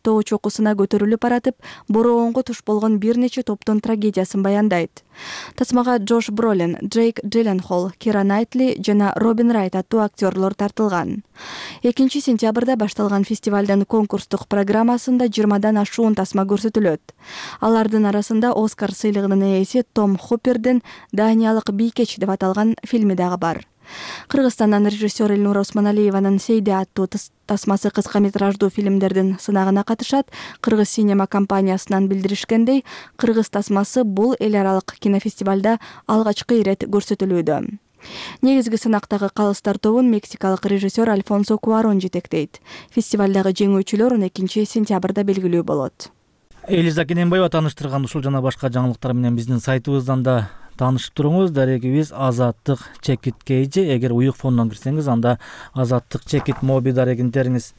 тоо чокусуна көтөрүлүп баратып, борооңго туш болгон бир нече топтун трагедиясын баяндайт. Тасмага Джош Бролин, Джейк Джилленхол, Кира Найтли жана Робин Райт аттуу актерлор тартылган. 2 сентябрда башталган фестивалдын конкурстук программасында 20дан ашуун тасма көрсөтүлөт. Алардын арасында Оскар сыйлыгынын ээси Том Хоппердин Даниялык бийкеч деп аталган фильми дагы бар. Кыргызстандан режиссер Элнура Осмоналиеванын Сейде аттуу тасмасы кыска метраждуу фильмдердин сынагына катышат. Кыргыз синема компаниясынан билдиришкендей, кыргыз тасмасы бул эл аралык кинофестивалда алгачкы ирет көрсөтүлүүдө. Негизги сынактагы калыстар тобун мексикалык режиссер Альфонсо Куарон жетектейт. Фестивалдагы жеңүүчүлөр 12 сентябрда белгилүү болот. Элиза Кененбаева тааныштырган ушул жана башка жаңылыктар менен биздин сайтыбыздан да таанышып туруңуз. Дарегибиз Азаттык Чекит Кейжи. Эгер уюк фондон кирсеңиз, анда Азаттык Чекит моби дарегин териңиз.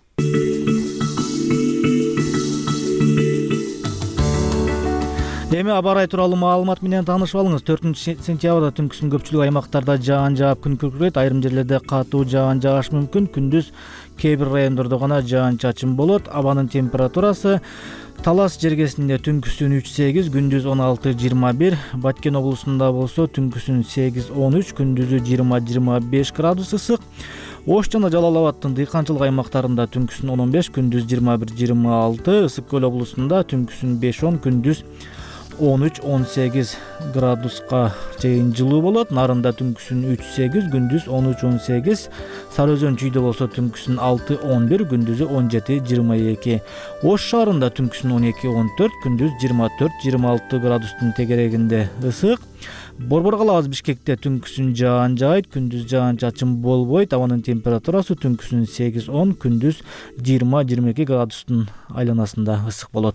Эми аба ырайы тууралуу маалымат менен таанышып алыңыз. 4-сентябрда түнкүсүн көпчүлүк аймактарда жаан жаап күн күркүрөйт. Айрым жерлерде катуу жаан жаашы мүмкүн. Күндүз кээ бир райондордо гана жаан чачын болот. Абанын температурасы Талас жергесинде түнкүсүн 3-8, күндүз 16-21, Баткен облусунда болсо түнкүсүн 8-13, күндүзү 20-25 градус ысык. Ош жана Жалал Абадтын дыйканчылык аймактарында түнкүсүн 15, күндүз 21-26, Ысык көл облусунда түнкүсүн 5-10, күндүз 13-18 градуска чейин жылуу болот. Нарында түнкүсүн 3-8, күндүз 13-18, Сары Өзөн чүйдө болсо түнкүсүн 6-11, күндүзү 17-22. Ош шаарында түнкүсүн 12-14, күндүз 24-26 градустун тегерегинде ысык. Борбор калабыз Бишкекте түнкүсүн жаан жаайт, күндүз жаан чачын болбойт. Абанын температурасы түнкүсүн 8-10, күндүз 20-22 градустун айланасында ысык болот.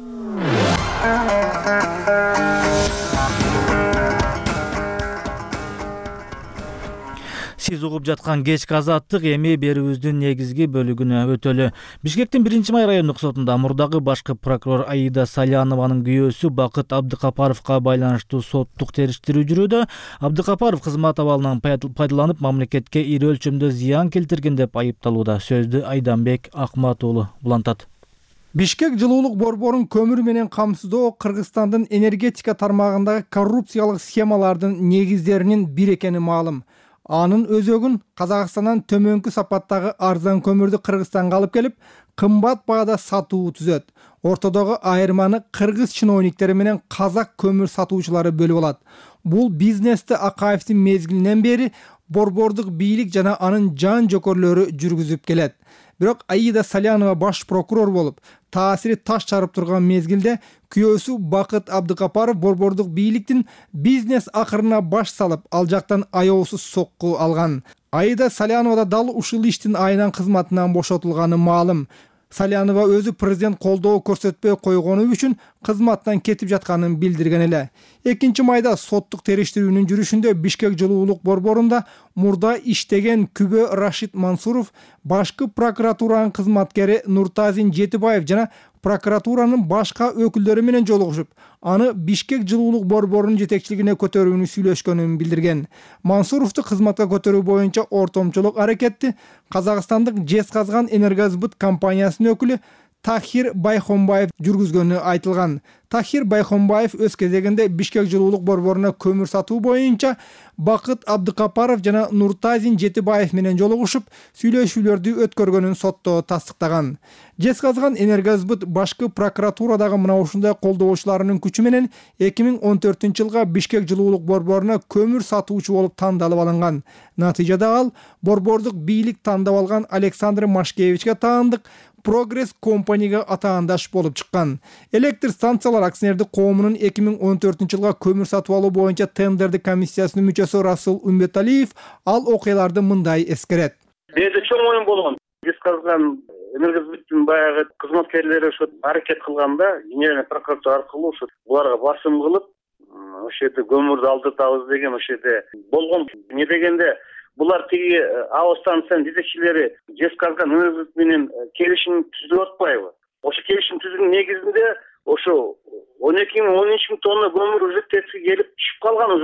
Сиз угуп жаткан кечки азаттык эми берүүбүздүн негизги бөлүгүнө өтөлү. Бишкектин 1-май райондук сотунда мурдагы башкы прокурор Аида Салянованын күйөөсү Бакыт Абдыкапаровго байланыштуу соттук териштирүү жүрүүдө. Абдыкапаров кызмат абалынан пайдаланып мамлекетке ири өлчөмдө зыян келтирген деп айыпталууда. Сөздү Айданбек Акмат уулу улантат. Бишкек жылуулук борборун көмүр менен камсыздоо Кыргызстандын энергетика тармагындагы коррупциялык схемалардын негиздеринин бири экени маалым. Анын өзөгүн Казакстандан төмөнкү сапаттагы арзан көмүрдү Кыргызстанга алып келип, кымбат баада сатуу түзөт. Ортодогу айырманы кыргыз чиновниктери менен казак көмүр сатуучулары бөлүп алат. Бул бизнести Акаевдин мезгилинен бери борбордук бийлик жана анын жан жокерлөрү жүргүзүп келет. Бирок Аида Салянова баш прокурор болуп, таасири таш чарып турган мезгилде күйөөсү Бакыт Абдыкапаров борбордук бийликтин бизнес акырына баш салып, ал жактан аеосуз сокку алган. Аида Салянова да дал ушул иштин айынан кызматынан бошотулганы маалым. Салянова өзү президент колдоо көрсөтпөй койгону үчүн кызматтан кетип жатканын билдирген эле. 2-майда соттук териштирүүнүн жүрүшүндө Бишкек жылуулук борборунда мурда иштеген Күбө Рашид Мансуров, башкы прокуратуранын кызматкери Нуртазин Жетибаев жана прокуратуранын башка өкүлдөрү менен жолугушуп, аны Бишкек жылуулук борборунун жетекчилигине көтөрүүнү сүйлөшкөнүн билдирген. Мансуровду кызматка көтөрүү боюнча ортомчулук аракетти Казакстандык Жезказган Энергосбыт компаниясынын өкүлү Тахир Байхонбаев жүргүзгөнү айтылган. Тахир Байхонбаев өз кезегинде Бишкек жылуулук борборуна көмүр сатуу боюнча Бакыт Абдыкапаров жана Нуртазин Жетибаев менен жолугушуп, сүйлөшүүлөрдү өткөргөнүн сотто тастыктаган. Жезказган Энергосбыт башкы прокуратурадагы мына ушундай колдоочуларынын күчү менен 2014-жылга Бишкек жылуулук борборуна көмүр сатуучу болуп тандалып алынган. Натыйжада ал борбордук бийлик тандап алган Александр Машкевичке таандык Прогресс компанияга атаандаш болуп чыккан. Электр станциялар акционердик коомунун 2014-жылга көмүр сатып алуу боюнча тендердик комиссиясынын мүчөсү Расул Умбеталиев ал окуяларды мындай эскерет. Бизде чоң оюн болгон. Жезказган Энергосбыттын баягы кызматкерлери ошо аракет кылганда, генеральный прокуратура аркылуу ошо буларга басым кылып, ошо жерде көмүрдү алдыртабыз деген ошо жерде болгон. Не дегенде булар тиги АО станциянын жетекчилери Жезказган Энергосбыт менен келишим түзүп атпайбы? Ошо келишим түзүүнүн негизинде ошо 12 000 13 000 тонна көмүр уже теске келип түшүп калган уже.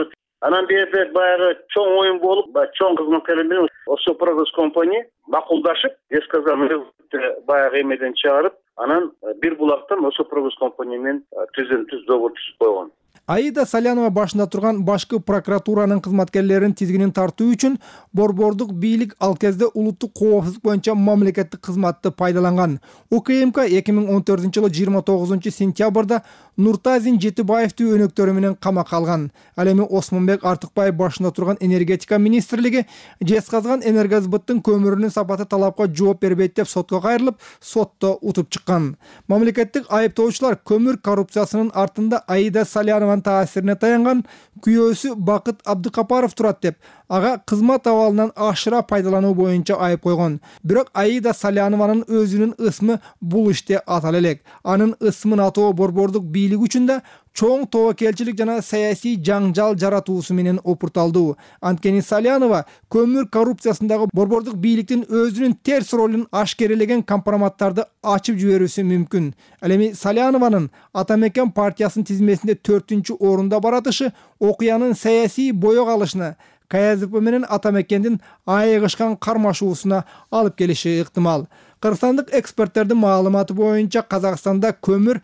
Анан берде баягы чоң оюн болуп, чоң кызматкерлер менен ошо прогресс компания макулдашып, баягы эмеден чыгарып, анан бир булактан ошо прогресс компания менен түз договор түзүп койгон. Аида Салянова башында турган башкы прокуратуранын кызматкерлерин тизгинин тартуу үчүн борбордук бийлик ал кезде улуттук коопсуздук боюнча мамлекеттик кызматты пайдаланган. УКМК 2014-жылы 29-сентябрда Нуртазин Жетибаевди өнөктөрү менен камакка алган. Ал эми Осмонбек Артыкбаев башында турган энергетика министрлиги жезказган энергосбыттын көмүрүнүн сапаты талапка жооп бербейт деп сотко кайрылып, сотто утуп чыккан. Мамлекеттик айыптоочулар көмүр коррупциясынын артында Аида Салянованын таасирине таянган күйөөсү Бакыт Абдыкапаров турат деп, ага кызмат абалынан ашыра пайдалануу боюнча айып койгон. Бирок Аида Салянованын өзүнүн ысмы бул иште атала элек. Анын ысмын атоо борбордук бийлик үчүн да чоң тобокелчилик жана саясий жаңжал жаратуусу менен опурталдуу. Анткени Салянова көмүр коррупциясындагы борбордук бийликтин өзүнүн терс ролун ашкерелеген компроматтарды ачып жиберүүсү мүмкүн. Ал эми Салянованын Ата Мекен партиясынын тизмесинде 4-орунда баратышы окуянын саясий боёк алышына, КСДП менен Ата Мекендин айыгышкан кармашуусуна алып келиши ыктымал. Кыргызстандык эксперттердин маалыматы боюнча Казакстанда көмүр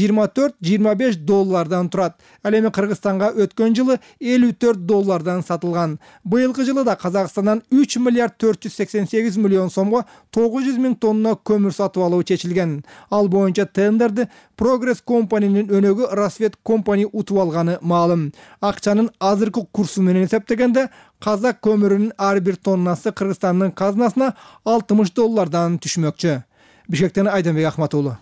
$24-25 турат. Ал эми Кыргызстанга өткөн жылы $54 сатылган. Быйылкы жылы да Казакстандан 3 миллиард 488 миллион сомго 900 000 тонна көмүр сатып алуу чечилген. Ал боюнча тендерди Прогресс компаниянын өнөгү Рассвет компани утуп алганы маалым. Акчанын азыркы курсу менен эсептегенде Казак көмүрүнүн ар бир тоннасы Кыргызстандын казынасына $60 түшмөкчү. Бишкектен Айданбек Ахмат уулу.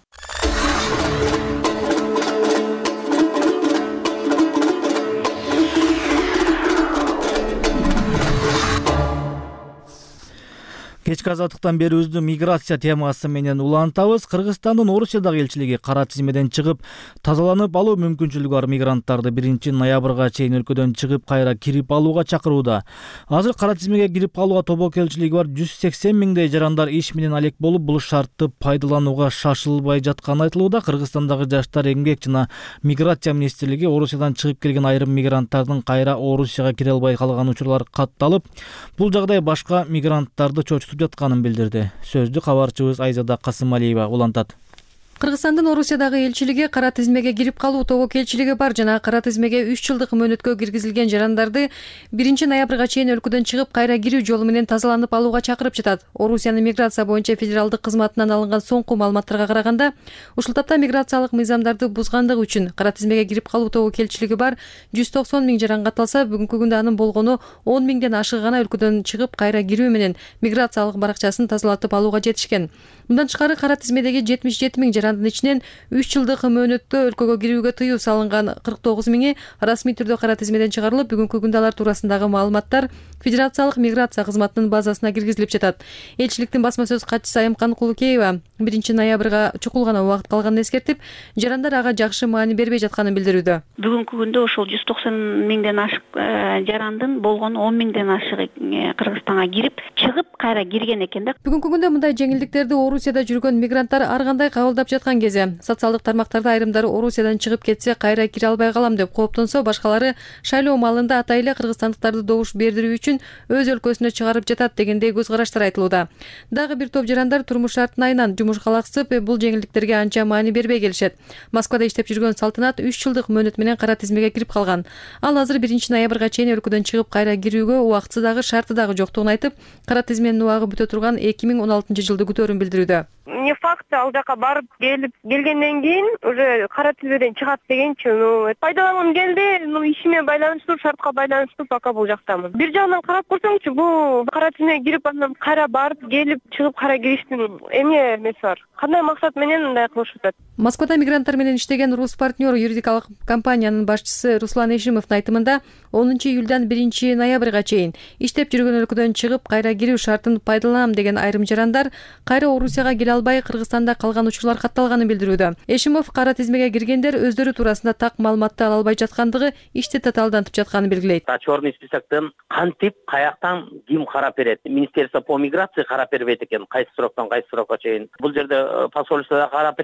Кечки азаттыктан бери өзү миграция темасы менен улантабыз. Кыргызстандын Орусиядагы элчилиги кара тизмеден чыгып, тазаланып алуу мүмкүнчүлүгү бар мигранттарды 1-ноябрга чейин өлкөдөн чыгып кайра кирип алууга чакырууда. Азыр кара тизмеге кирип калууга тобокелчилиги бар 180 миңдей жарандар иш менен алек болуп, бул шартты пайдаланууга шашылбай жатканы айтылууда. Кыргызстандагы жаштар, эмгек жана миграция министрлиги Орусиядан чыгып келген айрым мигранттардын кайра Орусияга кире албай калган учурлар катталып, бул жагдай башка мигранттарды чочутуп жатканын билдирди. Сөздү кабарчыбыз Айзада Касымалиева улантат. Кыргызстандын Орусиядагы элчилиги кара тизмеге кирип калуу тобокелчилиги бар жана кара тизмеге 3 жылдык мөөнөткө киргизилген жарандарды 1-ноябрга чейин өлкөдөн чыгып кайра кирүү жолу менен тазаланып алууга чакырып жатат. Орусиянын миграция боюнча федералдык кызматынан алынган соңку маалыматтарга караганда, ушул тапта миграциялык мыйзамдарды бузгандыгы үчүн кара тизмеге кирип калуу тобокелчилиги бар 190 миң жаран катталса, бүгүнкү күндө анын болгону 10 миңден ашыгы гана өлкөдөн чыгып кайра кирүү менен миграциялык баракчасын тазалатып алууга жетишкен. Мындан тышкары кара тизмедеги 77 миң жарандын ичинен 3 жылдык мөөнөттө өлкөгө кирүүгө тыюу салынган 49 миңи расмий түрдө кара тизмеден чыгарылып, бүгүнкү күндө алар туурасындагы маалыматтар Федерациялык миграция кызматынын базасына киргизилип жатат. Элчиликтин басма сөз катчысы Айымкан Кулукеева 1-ноябрга чукул гана убакыт калганын эскертип, жарандар ага жакшы маани бербей жатканын билдирүүдө. Бүгүнкү күндө ошол 190 миңден ашык жарандын болгону 10 миңден ашыгы Кыргызстанга кирип, чыгып кайра кирген экен да. Бүгүнкү күндө мындай жеңилдиктерди Орусияда жүргөн мигранттар ар кандай кабылдап жаткан кезде, социалдык тармактарда айрымдары Орусиядан чыгып кетсе кайра кире албай калам деп кооптонсо, башкалары шайлоо маалында атай эле кыргызстандыктарды добуш бердирүү үчүн өз өлкөсүнө чыгарып жатат дегендей көз караштар айтылууда. Дагы бир топ жарандар турмуш шартын айынан жумушка алаксып, бул жеңилдиктерге анча маани бербей келишет. Москвада иштеп жүргөн Салтанат 3 жылдык мөөнөт менен кара тизмеге кирип калган. Ал азыр 1-ноябрга чейин өлкөдөн чыгып кайра кирүүгө убактысы дагы шарты дагы жоктугун айтып, кара тизменин убагы бүтө турган 2016-жылды күтөөрүн билдирүүдө. Не факт, ал жака барып келгенден кийин уже кара тизмеден чыгат дегенчи, пайдалангым келди, ишиме байланыштуу, шартка байланыштуу пока бул жактамын. Бир жагынан карап көрсөңчү, бул кара тизмеге кирип анан кайра барып келип чыгып кайра кириштин эмне эмеси бар? Кандай максат менен мындай кылышып атат? Москвада мигранттар менен иштеген Рус партнер юридикалык компаниянын башчысы Руслан Эшимовдун айтымында 10-июлдан 1-ноябрга чейин иштеп жүргөн өлкөдөн чыгып кайра кирүү шартын пайдаланам деген айрым жарандар кайра Орусияга келе албай Кыргызстанда калган учурлар катталганын билдирүүдө. Эшимов кара тизмеге киргендер өздөрү туурасында так маалыматты ала албай жаткандыгы ишти татаалдантып жатканын белгилейт. Черный списоктон кантип, каяктан ким карап берет? Министерство по миграции карап бербейт экен, кайсы сроктон кайсы срокко чейин. Бул жерде посольство да карап бере албайт.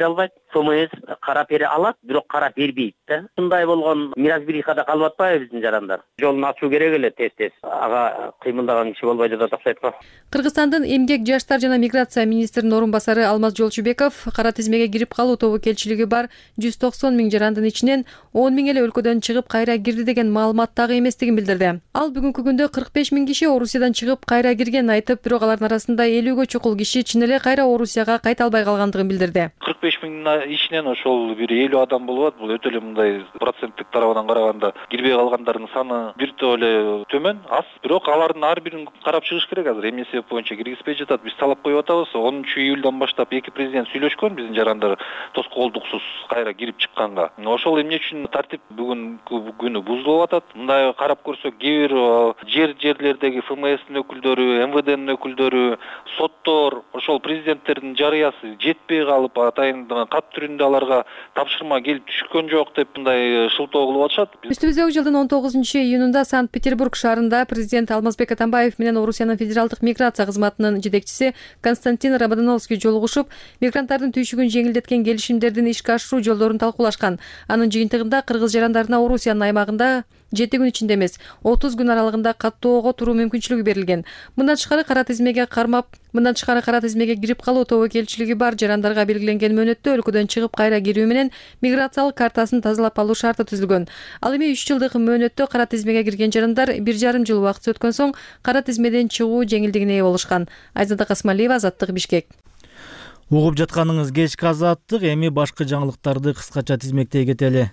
ФМС кара бере алат, бирок кара бербейт да. Ушундай болгон неразберихада калып атпайбы биздин жарандар? Жолун ачуу керек эле тез. Ага кыймылдаган киши болбой жатат окшойт го. Кыргызстандын эмгек, жаштар жана миграция министринин орун басары Алмаз Жолчубеков кара тизмеге кирип калуу тобокелчилиги бар 190 миң жарандын ичинен 10 миң эле өлкөдөн чыгып кайра кирди деген маалымат дагы эместигин билдирди. Ал бүгүнкү күндө 45 миң киши Орусиядан чыгып кайра киргенин айтып, бирок алардын арасында 50ге чукул киши чын эле кайра Орусияга кайта албай калгандыгын билдирди. 45 миңдин ичинен ошол бир 50 адам болуп атат. Бул өтө эле мындай проценттик тарабынан караганда кирбей калгандардын саны бир топ эле төмөн, аз. Бирок алардын ар бирин карап чыгыш керек азыр. Эмне себеп боюнча киргизбей жатат? Биз талап коюп атабыз. 10-июлдан баштап эки президент сүйлөшкөн биздин жарандар тоскоолдуксуз кайра кирип чыкканга. Ошол эмне үчүн тартип бүгүнкү күнү бузулуп атат? Мындай карап көрсөк, кээ бир жерлердеги ФМСтин өкүлдөрү, МВДнин өкүлдөрү, соттор, ошол президенттердин жарыясы жетпей калып, атайын кат түрүндө аларга тапшырма келип түшкөн жок деп мындай шылтоо кылып атышат. Үстүбүздөгү жылдын 19-июнунда Санкт-Петербург шаарында президент Алмазбек Атамбаев менен Орусиянын федералдык миграция кызматынын жетекчиси Константин Рамадановский жолугушуп, мигранттардын түйшүгүн жеңилдеткен келишимдердин ишке ашыруу жолдорун талкуулашкан. Анын жыйынтыгында кыргыз жарандарына Орусиянын аймагында 7 күн ичинде эмес, 30 күн аралыгында каттоого туруу мүмкүнчүлүгү берилген. Мындан тышкары кара тизмеге кирип калуу тобокелчилиги бар жарандарга белгиленген мөөнөттө өлкөдөн чыгып кайра кирүү менен миграциялык картасын тазалап алуу шарты түзүлгөн. Ал эми 3 жылдык мөөнөттө кара тизмеге кирген жарандар 1,5 жыл убакыт өткөн соң кара тизмеден чыгуу жеңилдигине ээ болушкан. Айзада Касмалиева, Азаттык, Бишкек. Угуп жатканыңыз кечки Азаттык, эми башкы жаңылыктарды кыскача тизмектей кетели.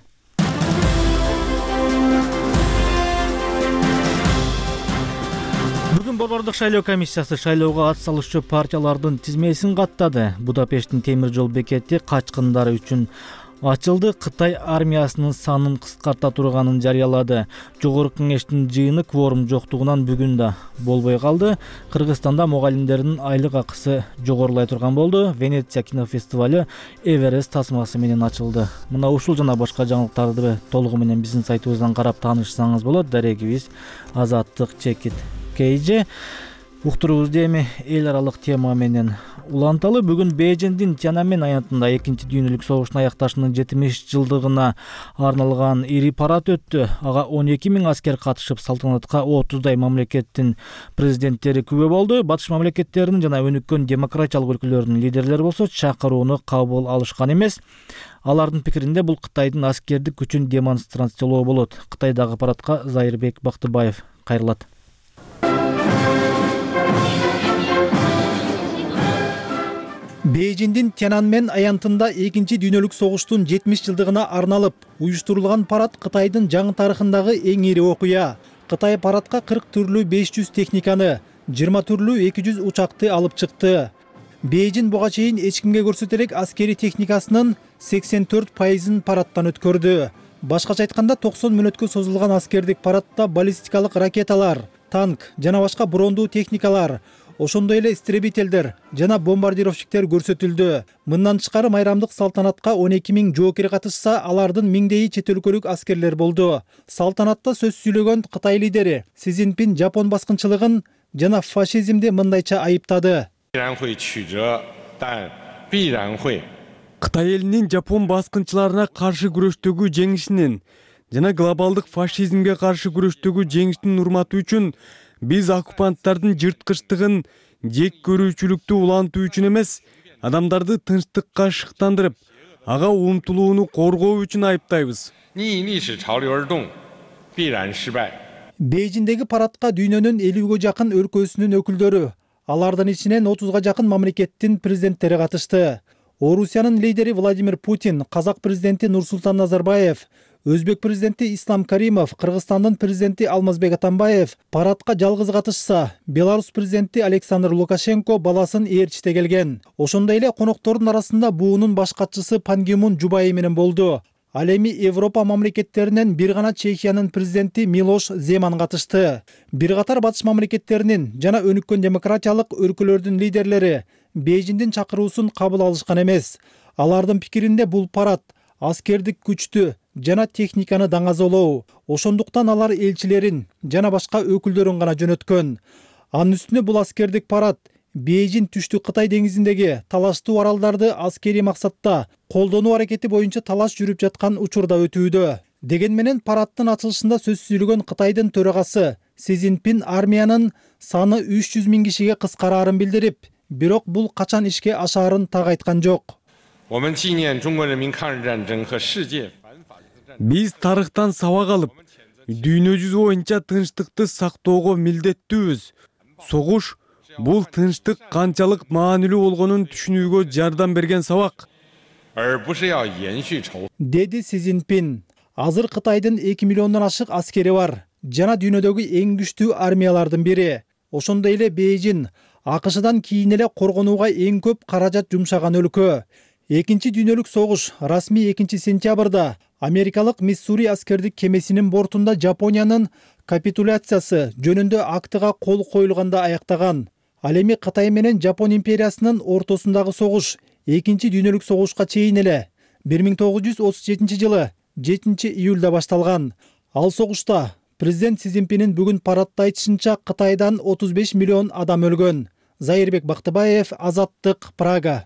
Бүгүн Борбордук шайлоо комиссиясы шайлоого ат салышчу партиялардын тизмесин каттады. Будапешттин темир жол бекети качкындар үчүн ачылды. Кытай армиясынын санын кыскарта турганын жарыялады. Жогорку кеңештин жыйыны кворум жоктугунан бүгүн да болбой калды. Кыргызстанда мугалимдердин айлык акысы жогорулай турган болду. Венеция кинофестивалю Эверест тасмасы менен ачылды. Мына ушул жана башка жаңылыктарды толугу менен биздин сайтыбыздан карап таанышсаңыз болот. Дарегибиз Азаттык чекит KJ. Уктуруубузду эми эл аралык тема менен уланталы. Бүгүн Бейжиңдин Тяньаньмэнь аянтында 2 дүйнөлүк согуштун аякташынын 70 жылдыгына арналган ири парад өттү. Ага 12 миң аскер катышып, салтанатка 30дай мамлекеттин президенттери күбө болду. Батыш мамлекеттеринин жана өнүккөн демократиялык өлкөлөрдүн лидерлери болсо чакырууну кабыл алышкан эмес. Алардын пикиринде бул Кытайдын аскердик күчүн демонстрациялоо болот. Кытайдагы парадка Зайырбек Бактыбаев кайрылат. Бейжиңдин Тяньаньмэнь аянтында 2 дүйнөлүк согуштун 70 жылдыгына арналып уюштурулган парад Кытайдын жаңы тарыхындагы эң ири окуя. Кытай парадка 40 түрлүү 500 техниканы, 20 түрлүү 200 учакты алып чыкты. Бейжиң буга чейин эч кимге көрсөтө элек аскери техникасынын 84%ын парадтан өткөрдү. Башкача айтканда 90 мүнөткө созулган аскердик парадта баллистикалык ракеталар, танк жана башка брондуу техникалар, ошондой эле истребителдер жана бомбардировщиктер көрсөтүлдү. Мындан тышкары майрамдык салтанатка 12 миң жоокер катышса, алардын миңдейи чет өлкөлүк аскерлер болду. Салтанатта сөз сүйлөгөн Кытай лидери Си Цзиньпин Жапон баскынчылыгын жана фашизмди мындайча айыптады. Кытай элинин Жапон баскынчыларына каршы күрөштөгү жеңишинин жана глобалдык фашизмге каршы күрөштөгү жеңиштин урматы үчүн биз оккупанттардын жырткычтыгын, жек көрүүчүлүктү улантуу үчүн эмес, адамдарды тынчтыкка шыктандырып, ага умтулууну коргоо үчүн айыптайбыз. Бейжиңдеги парадка дүйнөнүн 50ге жакын өлкөсүнүн өкүлдөрү, алардын ичинен 30га жакын мамлекеттин президенттери катышты. Орусиянын лидери Владимир Путин, Казак президенти Нурсултан Назарбаев, Өзбек президенти Ислам Каримов, Кыргызстандын президенти Алмазбек Атамбаев парадка жалгыз катышса, Беларусь президенти Александр Лукашенко баласын ээрчите келген. Ошондой эле коноктордун арасында буунун баш катчысы Пан Ги Мун жубайы менен болду. Ал эми Европа мамлекеттеринен бир гана Чехиянын президенти Милош Земан катышты. Бир катар батыш мамлекеттеринин жана өнүккөн демократиялык өлкөлөрдүн лидерлери Бейжиңдин чакыруусун кабыл алышкан эмес. Алардын пикиринде бул парад аскердик күчтү жана техниканы даңазолоо. Ошондуктан алар элчилерин жана башка өкүлдөрүн гана жөнөткөн. Анын үстүнө бул аскердик парад Бейжин түштүк Кытай деңизиндеги талаштуу аралдарды аскерий максатта колдонуу аракети боюнча талаш жүрүп жаткан учурда өтүүдө. Деген менен парадтын ачылышында сөз сүйлөгөн Кытайдын төрагасы Си Цзиньпин армиянын саны 300 000 кишиге кыскараарын билдирип, бирок бул качан ишке ашаарын так айткан жок. Биз тарыхтан сабак алып, дүйнө жүзү боюнча тынчтыкты сактоого милдеттүүбүз. Согуш бул тынчтык канчалык маанилүү болгонун түшүнүүгө жардам берген сабак. Деди Си Цзиньпин. Азыр Кытайдын 2 миллиондон ашык аскери бар жана дүйнөдөгү эң күчтүү армиялардын бири. Ошондой эле Бейжин АКШдан кийин эле коргонууга эң көп каражат жумшаган өлкө. Экинчи дүйнөлүк согуш расмий 2-сентябрда Америкалык Миссури аскердик кемесинин бортунда Жапониянын капитуляциясы жөнүндө актыга кол коюлганда аяктаган. Ал эми Кытай менен Жапон империясынын ортосундагы согуш экинчи дүйнөлүк согушка чейин эле 1937 жылы 7-июлда башталган. Ал согушта президент Си Цзиньпинин бүгүн парадда айтышынча Кытайдан 35 миллион адам өлгөн. Зайырбек Бактыбаев, Азаттык, Прага.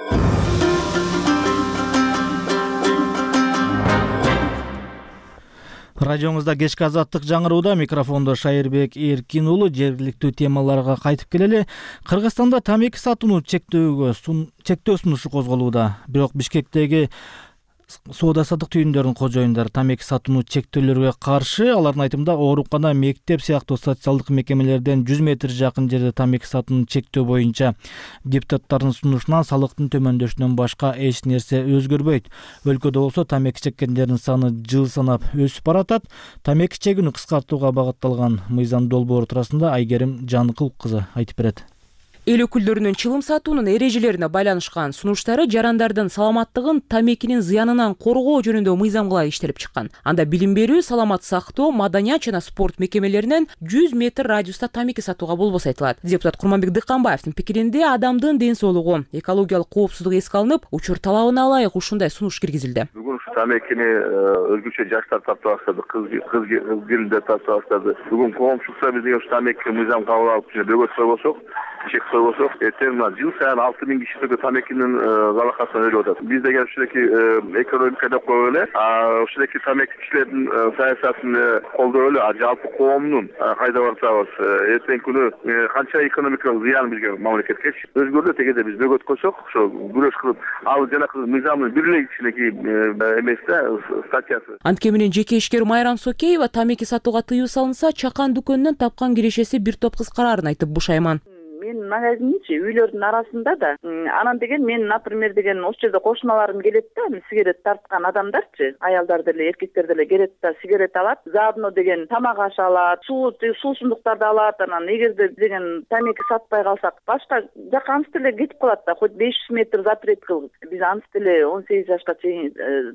Радионузда кечки Азаттык жаңырууда, микрофондо Шайырбек Эркин уулу. Жергиликтүү темаларга кайтып келели. Кыргызстанда тамеки сатууну чектөө сунушу козголууда. Бирок Бишкектеги соода-саттык түйүндөрүнүн кожоюндары тамеки сатууну чектөөлөргө каршы. Алардын айтымында оорукана, мектеп сыяктуу социалдык мекемелерден 100 метр жакын жерде тамеки сатууну чектөө боюнча депутаттардын сунушунан салыктын төмөндөшүнөн башка эч нерсе өзгөрбөйт. Өлкөдө болсо тамеки чеккендердин саны жыл санап өсүп баратат. Тамеки чегүүнү кыскартууга багытталган мыйзам долбоору туурасында Айгерим Жаныкул кызы айтып берет. Эл өкүлдөрүнүн чылым сатуунун эрежелерине байланышкан сунуштары жарандардын саламаттыгын тамекинин зыянынан коргоо жөнүндө мыйзамга иштелип чыккан. Анда билим берүү, саламат сактоо, маданият жана спорт мекемелеринен 100 метр радиуста тамеки сатууга болбосо айтылат. Депутат Курманбек Дыкканбаевдин пикиринде адамдын ден соолугу, экологиялык коопсуздук эске алынып, учур талабына ылайык ушундай сунуш киргизилди. Бүгүн тамекини өзгөчө жаштар тартып баштады, кыз келиндер тартып баштады. Бүгүн коомчулукта биз эгер тамеки мыйзам кабыл алып бөгөт койбосок, чек койбосок, эртең жыл сайын 6000 киши тамекинин залакасына өлүп атат. Биз деген ушундайки экономика деп коелу эле, ушундайки тамеки кишилердин саясатын колдоп эле, жалпы коомдун кайда барсабыз, эртең күнү канча экономикалык зыян бизге мамлекетке өзгөрдү. Тегеде биз бөгөт койсок, ошо күрөш кылып, ал жанакы мыйзамдын бир эле кичинекей эмес да статьясы. Антке менен жеке ишкер Майрам Сокеева тамеки сатууга тыюу салынса, чакан дүкөнүнөн тапкан кирешеси бир топ кыскараарын айтып бушайман. Мен магазинчи үйлөрдүн арасында да анан деген мен, например, деген ошол жерде кошуналарым келет да, сигарет тарткан адамдарчы, аялдар деле, эркектер деле келет да, сигарет алат, заодно деген тамак аш алат, суусундуктарды алат. Анан эгерде деген тамеки сатпай калсак, башка жака ансы деле кетип калат да, хоть 500 метр запрет кылып. Биз ансы деле 18 жашка чейин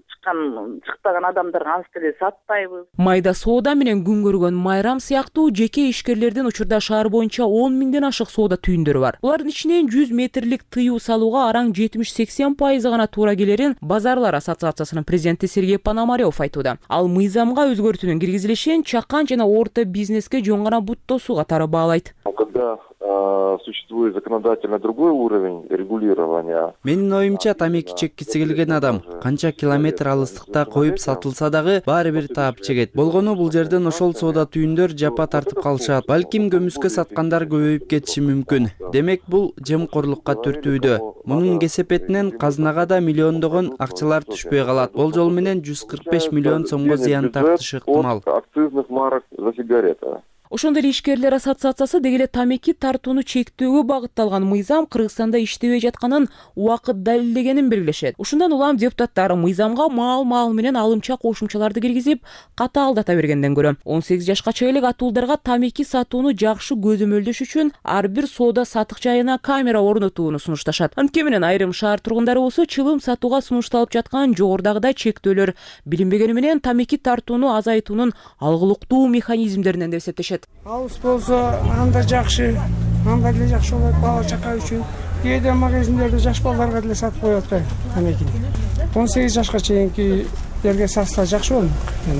чыкпаган адамдарга ансы деле сатпайбыз. Майда соода менен күн көргөн Майрам сыяктуу жеке ишкерлердин учурда шаар боюнча 10 000ден ашык соода түйүндөрү бар. Булардын ичинен 100 метрлик тыюу салууга араң 70-80% гана туура келерин Базарлар ассоциациясынын президенти Сергей Пономарев айтууда. Ал мыйзамга өзгөртүүнүн киргизилишин чакан жана орто бизнеске жөн гана бут тосуу катары баалайт. Когда существует законодательно другой уровень регулирования. Менин оюмча, тамеки чеккиси келген адам канча километр алыстыкта коюп сатылса дагы баары бир таап чегет. Болгону бул жерден ошол соода түйүндөр жапа тартып калышат. Балким көмүскө саткандар көбөйүп кетиши мүмкүн. Демек бул жемкорлукка түртүүдө. Мунун кесепетинен казынага да миллиондогон акчалар түшпөй калат. Болжол менен 145 миллион сомго зыян тартышы ыктымал. Акцизных марок за сигарета. Ошондой эле ишкерлер ассоциациясы деги эле тамеки тартууну чектөөгө багытталган мыйзам Кыргызстанда иштебей жатканын убакыт далилдегенин белгилешет. Ушундан улам депутаттар мыйзамга маал менен алымча кошумчаларды киргизип, катаалдата бергенден көрө 18 жашка чейин атуулдарга тамеки сатууну жакшы көзөмөлдөш үчүн ар бир соода сатык жайына камера орнотууну сунушташат. Антке менен айрым шаар тургундары болсо чылым сатууга сунушталып жаткан жогорудагыдай чектөөлөр билинбегени менен тамеки тартууну азайтуунун алгылыктуу механизмдеринен деп эсептешет. Алыс болсо анда жакшы, анда деле жакшы болот бала чака үчүн. Кээде магазиндерде жаш балдарга деле сатып коет да тамекини. 18 жашка чейинкилерге сатса жакшы болот.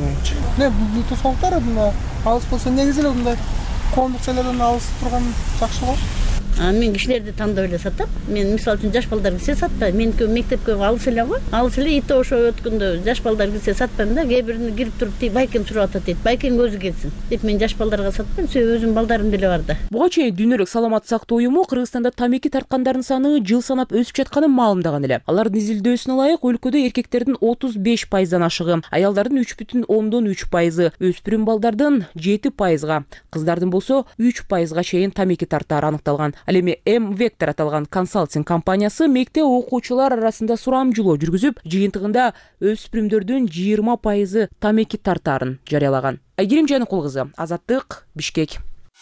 Бул тосолуктар алыс болсо негизи эле мындай коомдук жерлерден алыс турган жакшы го. Мен кишилерди тандап эле сатам. Мен мисалы үчүн жаш балдар кирсе сатпайм. Меники мектепке алыс эле го. Алыс эле ите ошо өткөндө жаш балдар кирсе сатпайм да. Кээ бирине кирип туруп тиги байкем сурап атат дейт. Байкем өзү келсин деп мен жаш балдарга сатпайм. Себеби өзүмдүн балдарым деле бар да. Буга чейин Дүйнөлүк саламаттык сактоо уюму Кыргызстанда тамеки тарткандардын саны жыл санап өсүп жатканын маалымдаган эле. Алардын изилдөөсүнө ылайык өлкөдө эркектердин 35%дан ашыгы, аялдардын 3,3%, өспүрүм балдардын 7%, кыздардын болсо 3%га чейин тамеки тарттаары аныкталган. Ал эми M-Vector аталган консалтинг компаниясы мектеп окуучулар арасында сурамжылоо жүргүзүп, жыйынтыгында өспүрүмдөрдүн 20% тамеки тарттаарын жарыялаган. Айгерим Жаныкул кызы, Азаттык, Бишкек.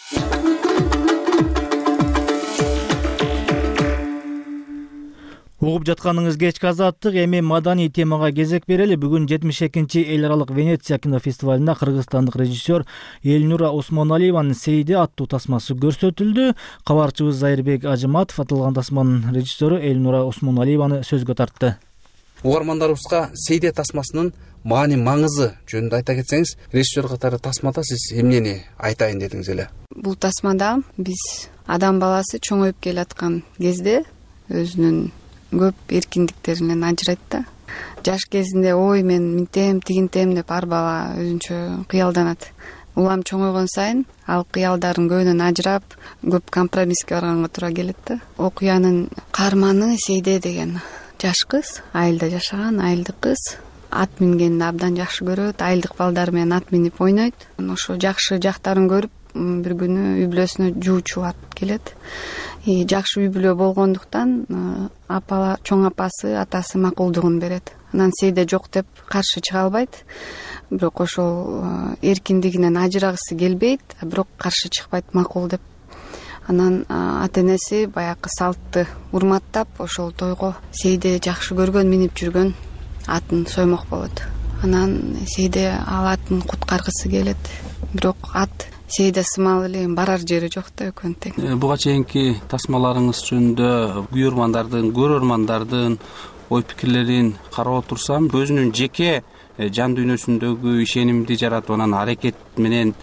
Угуп жатканыңыз кечки Азаттык, эми маданий темага кезек берели. Бүгүн 72-чи эл аралык Венеция кинофестивалында кыргызстандык режиссер Эльнура Осмоналиеванын «Сейде» аттуу тасмасы көрсөтүлдү. Кабарчыбыз Зайырбек Ажыматов аталган тасманын режиссеру Эльнура Осмоналиеваны сөзгө тартты. Угармандарыбызга «Сейде» тасмасынын маани маңызы жөнүндө айта кетсеңиз, режиссер катары тасмада сиз эмнени айтайын дедиңиз эле? Бул тасмада биз адам баласы чоңоюп келаткан кезде өзүнүн көп эркиндиктеринен ажырайт да. Жаш кезинде ой мен минтем, тигинтем деп ар бала өзүнчө кыялданат. Улам чоңойгон сайын ал кыялдарын көбүнөн ажырап, көп компромисске барганга туура келет да. Окуянын каарманы Сейде деген жаш кыз, айылда жашаган айылдык кыз, ат мингенди абдан жакшы көрөт, айылдык балдар менен ат минип ойнойт. Ошо жакшы жактарын көрүп, бир күнү үй бүлөсүнө жуучу ат келет. Жакшы үй бүлө болгондуктан чоң апасы, атасы макулдугун берет. Анан Сейде жок деп каршы чыга албайт. Бирок ошол эркиндигинен ажырагысы келбейт, бирок каршы чыкпайт, макул деп. Анан ата-энеси баягы салтты урматтап, ошол тойго Сейде жакшы көргөн, минип жүргөн атын соймок болот. Анан Сейде ал атын куткаргысы келет, бирок ат Сейде сымал эле барар жери жок да, экөөнү тең. Буга чейинки тасмаларыңыз жөнүндө көрөрмандардын ой пикирлерин карап отурсам, өзүнүн жеке жан дүйнөсүндөгү ишенимди жаратып, анан аракет менен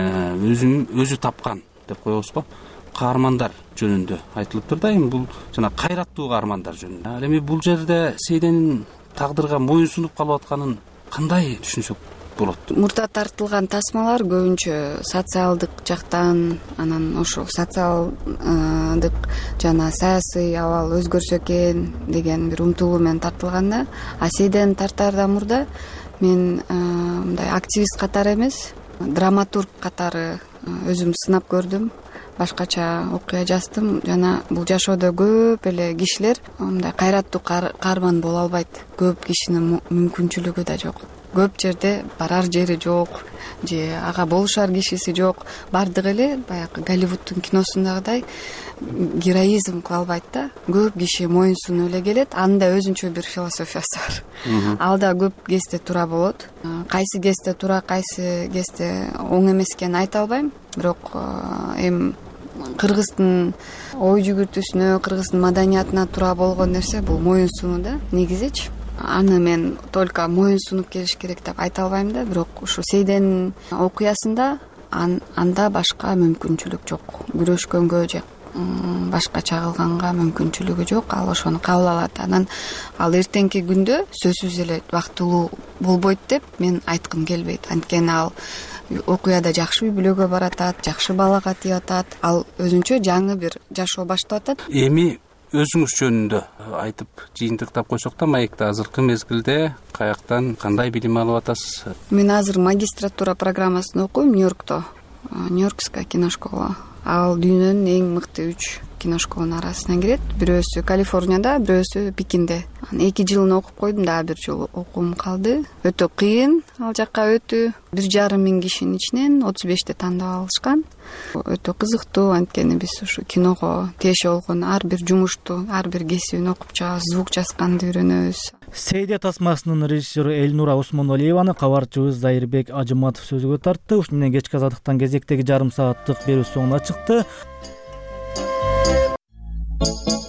өзү тапкан деп коебузго, каармандар жөнүндө айтылыптыр да. Эми бул жана кайраттуу каармандар жөнүндө. Ал эми бул жерде Сейденин тагдырга моюн сунуп калып атканын кандай түшүнсөк болот? Мурда тартылган тасмалар көбүнчө социалдык жактан, анан ошол социалдык жана саясий абал өзгөрсө экен деген бир умтулуу менен тартылган да. А Сейдени тартаардан мурда мен мындай активист катары эмес, драматург катары өзүм сынап көрдүм. Башкача окуя жаздым. Жана бул жашоодо көп эле кишилер мындай кайраттуу каарман боло албайт. Көп кишинин мүмкүнчүлүгү да жок. Көп жерде барар жери жок, же ага болушар кишиси жок. Бардыгы эле баягы Голливудтун киносундагыдай героизм кыла албайт да. Көп киши моюн сунуп эле келет. Анын да өзүнчө бир философиясы бар. Ал да көп кезде туура болот. Кайсы кезде туура, кайсы кезде оң эмес экенин айта албайм. Бирок эми кыргыздын ой жүгүртүүсүнө, кыргыздын маданиятына туура болгон нерсе бул моюн сунуу да, негизичи. Аны мен только моюн сунуп келиш керек деп айта албайм да, бирок ушу Сейденин окуясында анда башка мүмкүнчүлүк жок. Күрөшкөнгө же башкача кылганга мүмкүнчүлүгү жок. Ал ошону кабыл алат. Анан ал эртеңки күндө сөзсүз эле бактылуу болбойт деп мен айткым келбейт. Анткени ал окуяда жакшы үй бүлөгө баратат, жакшы балага тийип атат. Ал өзүнчө жаңы бир жашоо баштап атат. Эми өзүңүз жөнүндө айтып жыйынтыктап койсок да, маекте азыркы мезгилде каяктан кандай билим алып атасыз? Мен азыр магистратура программасын окуйм Нью-Йоркто. Нью-Йоркская киношкола. Ал дүйнөнүн эң мыкты 3 киношколонун арасына кирет. Бирөөсү Калифорнияда, бирөөсү Пекинде. 2 жылын окуп койдум, дагы 1 жыл окуум калды. Өтө кыйын ал жакка өтүү. 1,5 миң кишинин ичинен 35 тандап алышкан. Өтө кызыктуу, анткени биз ушу киного тиеши болгон ар бир жумушту, ар бир кесибин окуп чыгабыз, звук жазганды үйрөнөбүз. Сейде тасмасынын режиссеру Эльнура Осмоналиеваны кабарчыбыз Зайырбек Ажыматов сөзгө тартты. Ушун менен кечки Азаттыктан кезектеги жарым сааттык берүү соңуна чыкты.